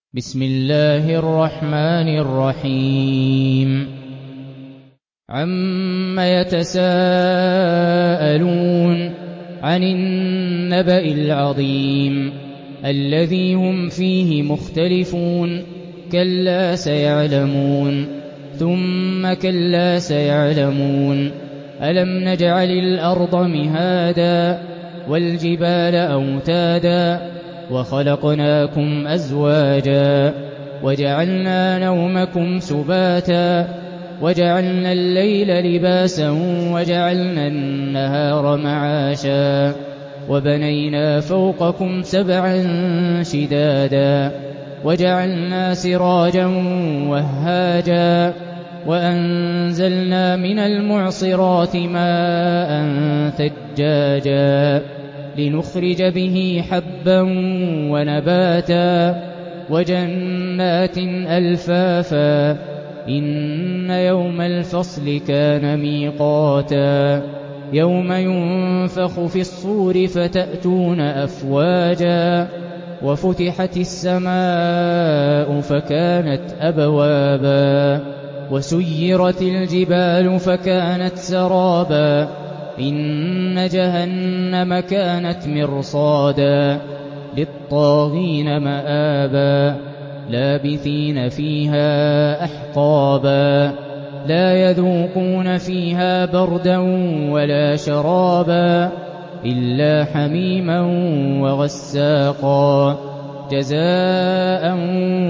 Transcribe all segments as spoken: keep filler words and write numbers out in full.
بسم الله الرحمن الرحيم عم يتساءلون عن النبأ العظيم الذي هم فيه مختلفون كلا سيعلمون ثم كلا سيعلمون ألم نجعل الأرض مهادا والجبال أوتادا وخلقناكم أزواجا وجعلنا نومكم سباتا وجعلنا الليل لباسا وجعلنا النهار معاشا وبنينا فوقكم سبعا شدادا وجعلنا سراجا وهاجا وأنزلنا من المعصرات ماء ثجاجا لنخرج به حبا ونباتا وجنات ألفافا إن يوم الفصل كان ميقاتا يوم ينفخ في الصور فتأتون أفواجا وفتحت السماء فكانت أبوابا وسيرت الجبال فكانت سرابا إن جهنم كانت مرصادا للطاغين مآبا لابثين فيها أحقابا لا يذوقون فيها بردا ولا شرابا إلا حميما وغساقا جزاء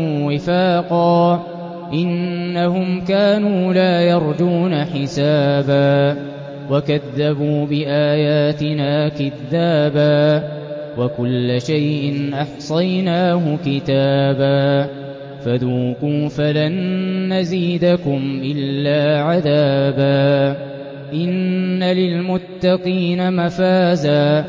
وفاقا إنهم كانوا لا يرجون حسابا وكذبوا بآياتنا كذابا وكل شيء أحصيناه كتابا فذوقوا فلن نزيدكم إلا عذابا إن للمتقين مفازا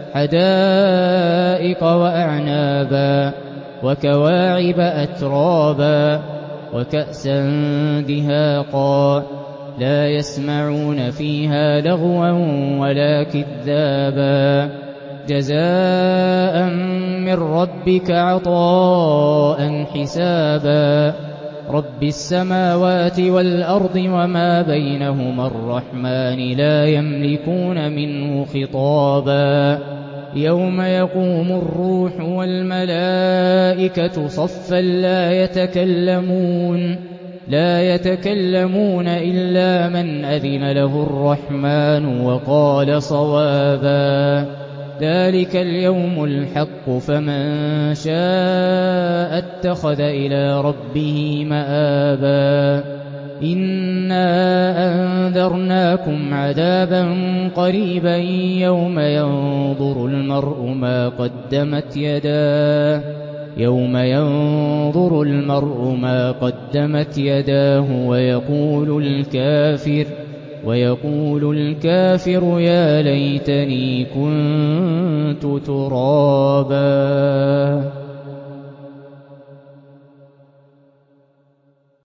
حدائق وأعنابا وكواعب أترابا وكأسا دهاقا لا يسمعون فيها لغوا ولا كذابا جزاء من ربك عطاء حسابا رب السماوات والأرض وما بينهما الرحمن لا يملكون منه خطابا يوم يقوم الروح والملائكة صفا لا يتكلمون لا يتكلمون إلا من أذن له الرحمن وقال صوابا ذلك اليوم الحق فمن شاء اتخذ إلى ربه مآبا إنا أنذرناكم عذابا قريبا يوم ينظر المرء ما قدمت يداه يوم ينظر المرء ما قدمت يداه ويقول الكافر ويقول الكافر يا ليتني كنت ترابا.